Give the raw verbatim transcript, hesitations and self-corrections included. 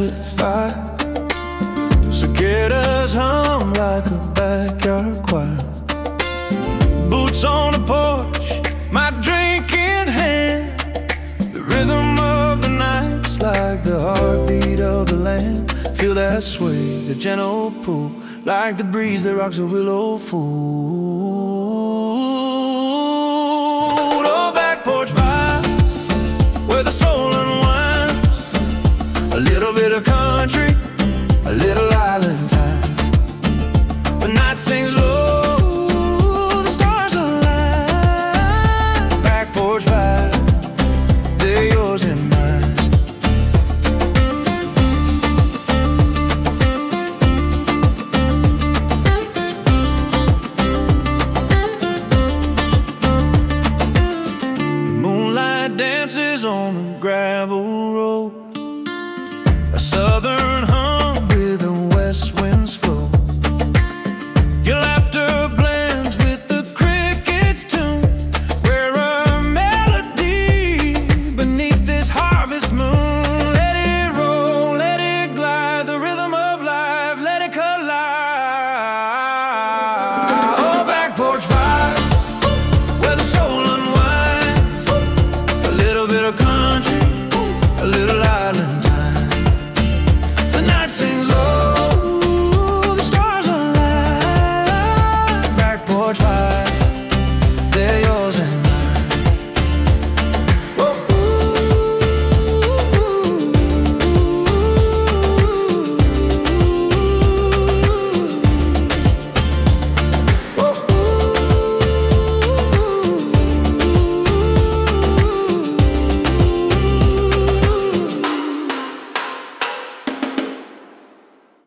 with fire. Cicadas hum like a backyard choir. Boots on the porch, my drink in hand. The rhythm of the night's like the heartbeat of the land. Feel that sway, the gentle pull, like the breeze that rocks a willow full.